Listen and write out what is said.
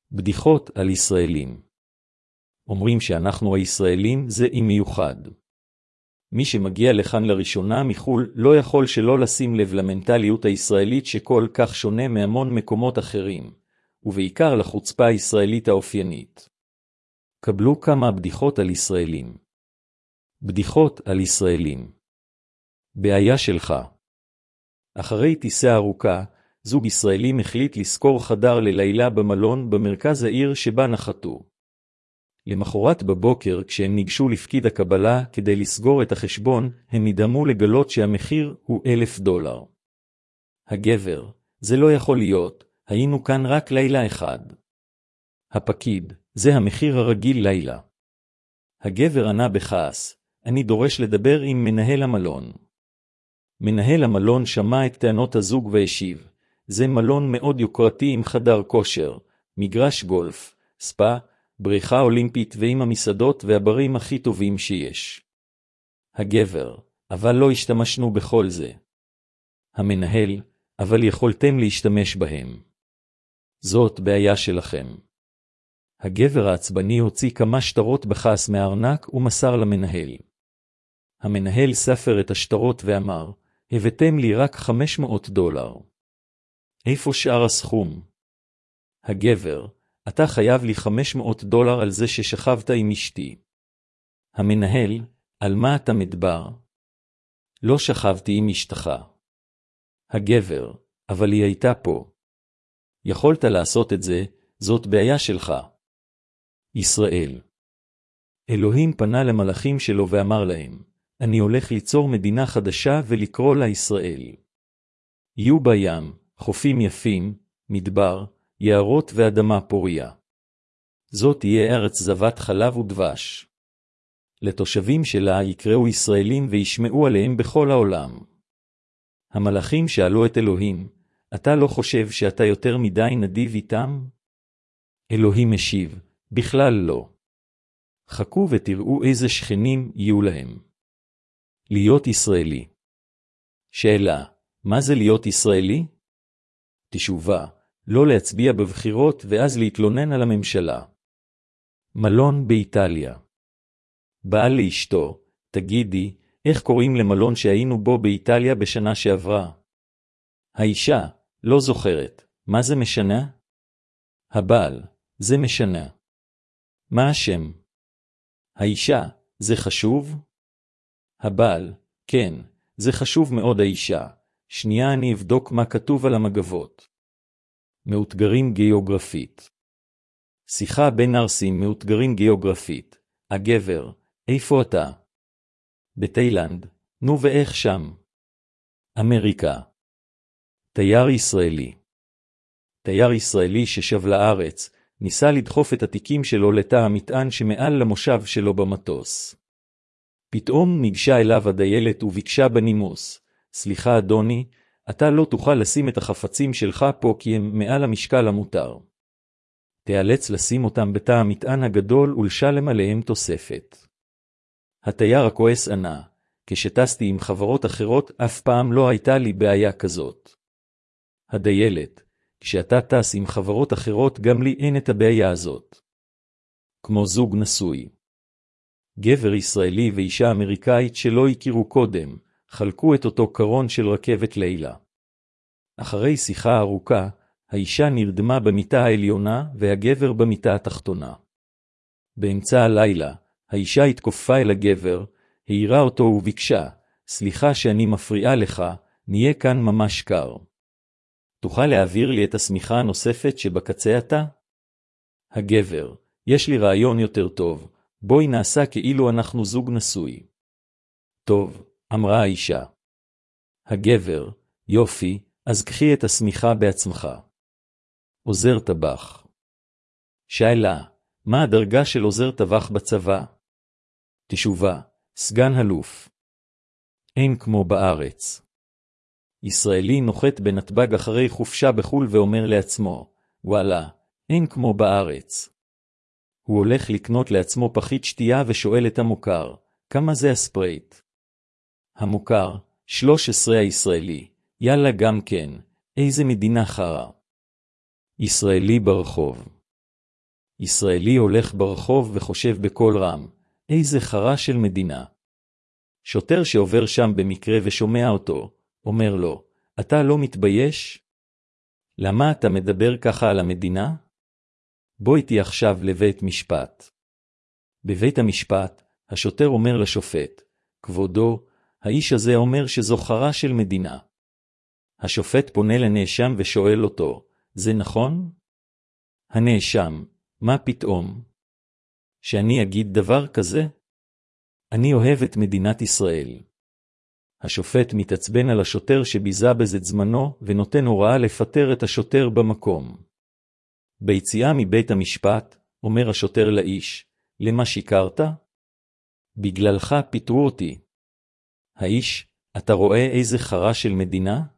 בדיחות על ישראלים. אומרים שאנחנו הישראלים זה עם מיוחד. מי שמגיע לכאן לראשונה מחול לא יכול שלא לשים לב למנטליות הישראלית שכל כך שונה מהמון מקומות אחרים, ובעיקר לחוצפה הישראלית האופיינית. קבלו כמה בדיחות על ישראלים. בדיחות על ישראלים. בעיה שלך. אחרי טיסה ארוכה, זוג ישראלים החליט לשכור חדר ללילה במלון במרכז העיר שבה נחתו. למחרת בבוקר, כשהם ניגשו לפקיד הקבלה כדי לסגור את החשבון, הם נדהמו לגלות שהמחיר הוא $1,000. הגבר, זה לא יכול להיות, היינו כאן רק לילה אחד. הפקיד, זה המחיר הרגיל לילה. הגבר ענה בכעס, אני דורש לדבר עם מנהל המלון. מנהל המלון שמע את טענות הזוג והשיב, זה מלון מאוד יוקרתי עם חדר כושר, מגרש גולף, ספה, בריכה אולימפית ועם המסעדות והברים הכי טובים שיש. הגבר, אבל לא השתמשנו בכל זה. המנהל, אבל יכולתם להשתמש בהם. זאת בעיה שלכם. הגבר העצבני הוציא כמה שטרות בכעס מהארנק ומסר למנהל. המנהל ספר את השטרות ואמר, הבאתם לי רק $500. איפה שאר הסכום? הגבר, אתה חייב לי $500 על זה ששכבת עם אשתי. המנהל, על מה אתה מדבר? לא שכבתי עם אשתך. הגבר, אבל היא הייתה פה. יכולת לעשות את זה, זאת בעיה שלך. ישראל. אלוהים פנה למלאכים שלו ואמר להם, אני הולך ליצור מדינה חדשה ולקרוא לה ישראל. יהיו בים, חופים יפים, מדבר, יערות ואדמה פוריה. זאת תהיה ארץ זבת חלב ודבש. לתושבים שלה יקראו ישראלים וישמעו עליהם בכל העולם. המלאכים שאלו את אלוהים, אתה לא חושב שאתה יותר מדי נדיב איתם? אלוהים השיב, בכלל לא. חכו ותראו איזה שכנים יהיו להם. להיות ישראלי. שאלה, מה זה להיות ישראלי? תשובה, לא להצביע בבחירות ואז להתלונן על הממשלה. מלון באיטליה. בעל לאשתו, תגידי, איך קוראים למלון שהיינו בו באיטליה בשנה שעברה? האישה, לא זוכרת, מה זה משנה? הבעל, זה משנה. מה השם? האישה, זה חשוב? הבעל, כן, זה חשוב מאוד האישה. שנייה אני אבדוק מה כתוב על המגבות. מאותגרים גיאוגרפית. שיחה בין ארסים מאותגרים גיאוגרפית. הגבר, איפה אתה? בתאילנד, נו ואיך שם? אמריקה. תייר ישראלי. תייר ישראלי ששב לארץ, ניסה לדחוף את התיקים שלו לתא המטען שמעל למושב שלו במטוס. פתאום ניגשה אליו הדיילת וביקשה בנימוס, סליחה אדוני, אתה לא תוכל לשים את החפצים שלך פה כי הם מעל המשקל המותר. תיאלץ לשים אותם בתא המטען הגדול ולשלם עליהם תוספת. התייר הכועס ענה, כשטסתי עם חברות אחרות אף פעם לא הייתה לי בעיה כזאת. הדיילת, כשאתה טס עם חברות אחרות גם לי אין את הבעיה הזאת. כמו זוג נשוי. גבר ישראלי ואישה אמריקאית שלא הכירו קודם, חלקו את אותו קרון של רכבת לילה. אחרי שיחה ארוכה, האישה נרדמה במיטה העליונה והגבר במיטה התחתונה. באמצע הלילה, האישה התכופפה אל הגבר, העירה אותו וביקשה, סליחה שאני מפריעה לך, נהיה כאן ממש קר. תוכל להעביר לי את השמיכה הנוספת שבקצה אתה? הגבר, יש לי רעיון יותר טוב, בואי נעשה כאילו אנחנו זוג נשוי. טוב, אמרה האישה. הגבר, יופי, אז קחי את השמיכה בעצמך. עוזר טבח. שאלה, מה הדרגה של עוזר טבח בצבא? תשובה, סגן אלוף. אין כמו בארץ. ישראלי נוחת בנתב"ג אחרי חופשה בחול ואומר לעצמו, וואלה, אין כמו בארץ. הוא הולך לקנות לעצמו פחית שתייה ושואל את המוכר, כמה זה הספרייט? המוכר, 13 הישראלי, יאללה גם כן, איזה מדינה חרה. ישראלי ברחוב. ישראלי הולך ברחוב וחושב בקול רם, איזה חרה של מדינה. שוטר שעובר שם במקרה ושומע אותו, אומר לו, אתה לא מתבייש? למה אתה מדבר ככה על המדינה? בוא איתי עכשיו לבית משפט. בבית המשפט, השוטר אומר לשופט, כבודו, האיש הזה אומר שזו חרה של מדינה. השופט פונה לנאשם ושואל אותו, זה נכון? הנאשם, מה פתאום? שאני אגיד דבר כזה? אני אוהב את מדינת ישראל. השופט מתעצבן על השוטר שביזה בזה זמנו ונותן הוראה לפטר את השוטר במקום. ביציאה מבית המשפט, אומר השוטר לאיש, למה שיקרת? בגללך פיטרו אותי. האיש, אתה רואה איזה חרה של מדינה?